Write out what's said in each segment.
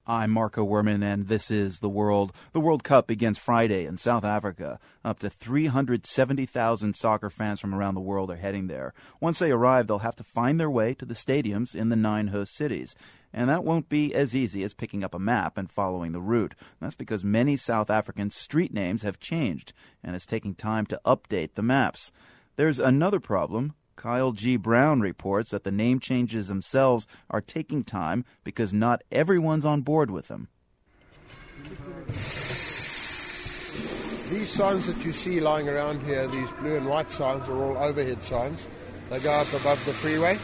I'm Marco Werman, and this is The World. The World Cup begins Friday in South Africa. Up to 370,000 soccer fans from around the world are heading there. Once they arrive, they'll have to find their way to the stadiums in the 9 host cities. And that won't be as easy as picking up a map and following the route. That's because many South African street names have changed, and it's taking time to update the maps. There's another problem. Kyle G. Brown reports that the name changes themselves are taking time because not everyone's on board with them. These signs that you see lying around here, these blue and white signs, are all overhead signs. They go up above the freeway.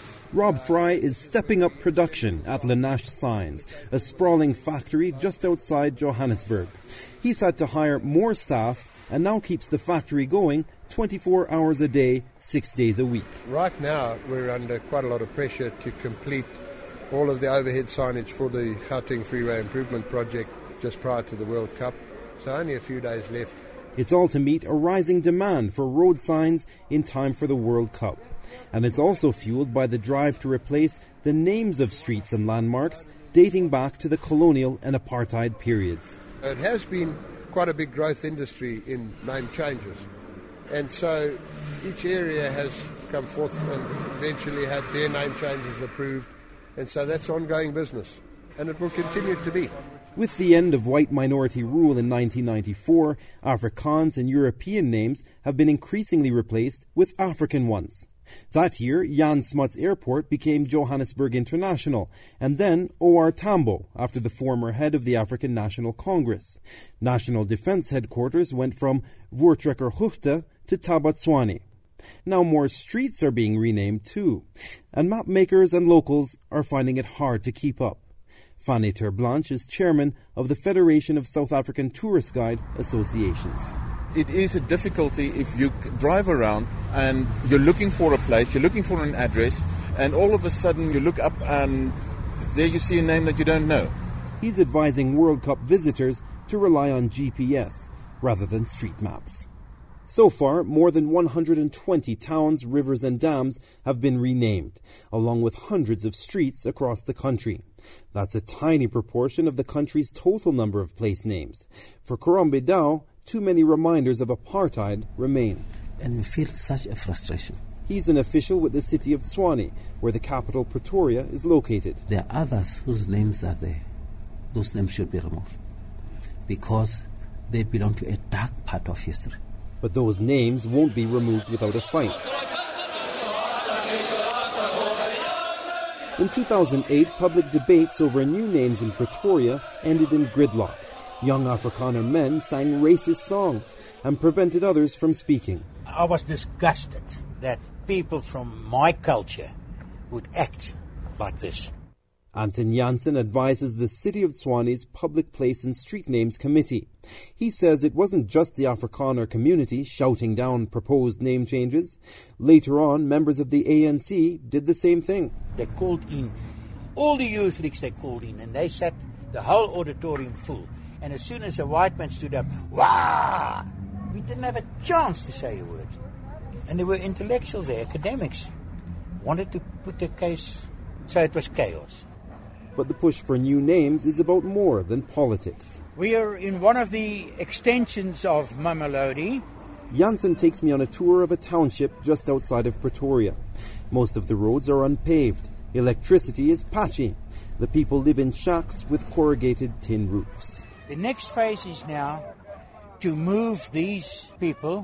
Rob Fry is stepping up production at Lenache Signs, a sprawling factory just outside Johannesburg. He's had to hire more staff and now keeps the factory going 24 hours a day, 6 days a week. Right now, we're under quite a lot of pressure to complete all of the overhead signage for the Gauteng Freeway Improvement Project just prior to the World Cup. So only a few days left. It's all to meet a rising demand for road signs in time for the World Cup. And it's also fueled by the drive to replace the names of streets and landmarks dating back to the colonial and apartheid periods. It has been quite a big growth industry in name changes. And so each area has come forth and eventually had their name changes approved. And so that's ongoing business. And it will continue to be. With the end of white minority rule in 1994, Afrikaans and European names have been increasingly replaced with African ones. That year, Jan Smuts Airport became Johannesburg International, and then OR Tambo, after the former head of the African National Congress. National Defense Headquarters went from Voortrekker Hoogte to Thaba Tshwane. Now more streets are being renamed too, and map makers and locals are finding it hard to keep up. Fanny Terblanche is chairman of the Federation of South African Tourist Guide Associations. It is a difficulty if you drive around and you're looking for a place, you're looking for an address, and all of a sudden you look up and there you see a name that you don't know. He's advising World Cup visitors to rely on GPS rather than street maps. So far, more than 120 towns, rivers and dams have been renamed, along with hundreds of streets across the country. That's a tiny proportion of the country's total number of place names. For Kurambe Dao, too many reminders of apartheid remain. And we feel such a frustration. He's an official with the city of Tshwane, where the capital Pretoria is located. There are others whose names are there. Those names should be removed because they belong to a dark part of history. But those names won't be removed without a fight. In 2008, public debates over new names in Pretoria ended in gridlock. Young Afrikaner men sang racist songs and prevented others from speaking. I was disgusted that people from my culture would act like this. Anton Janssen advises the City of Tshwane's Public Place and Street Names Committee. He says it wasn't just the Afrikaner community shouting down proposed name changes. Later on, members of the ANC did the same thing. They called in, all the youth leagues they called in, and they sat the whole auditorium full. And as soon as a white man stood up, wah! We didn't have a chance to say a word. And there were intellectuals there, academics, wanted to put the case, so it was chaos. But the push for new names is about more than politics. We are in one of the extensions of Mamelodi. Janssen takes me on a tour of a township just outside of Pretoria. Most of the roads are unpaved. Electricity is patchy. The people live in shacks with corrugated tin roofs. The next phase is now to move these people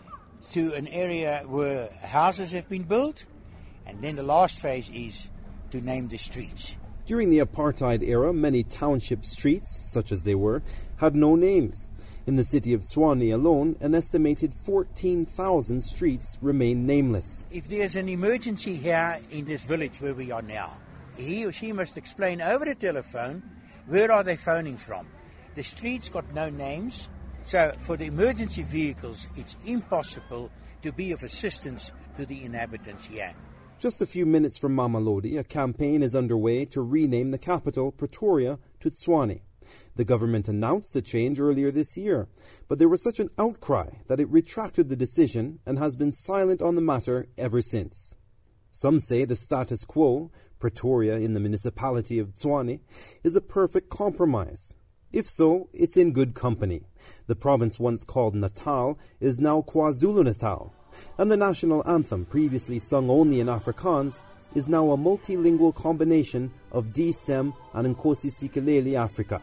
to an area where houses have been built, and then the last phase is to name the streets. During the apartheid era, many township streets, such as they were, had no names. In the city of Tshwane alone, an estimated 14,000 streets remain nameless. If there's an emergency here in this village where we are now, he or she must explain over the telephone where are they phoning from. The streets got no names, so for the emergency vehicles, it's impossible to be of assistance to the inhabitants here. Just a few minutes from Mamelodi, a campaign is underway to rename the capital, Pretoria, to Tshwane. The government announced the change earlier this year, but there was such an outcry that it retracted the decision and has been silent on the matter ever since. Some say the status quo, Pretoria, in the municipality of Tshwane, is a perfect compromise. If so, it's in good company. The province once called Natal is now KwaZulu-Natal, and the national anthem, previously sung only in Afrikaans, is now a multilingual combination of D-Stem and Nkosi Sikeleli Africa.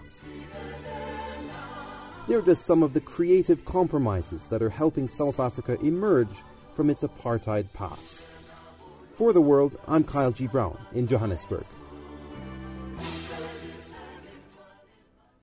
They're just some of the creative compromises that are helping South Africa emerge from its apartheid past. For The World, I'm Kyle G. Brown in Johannesburg.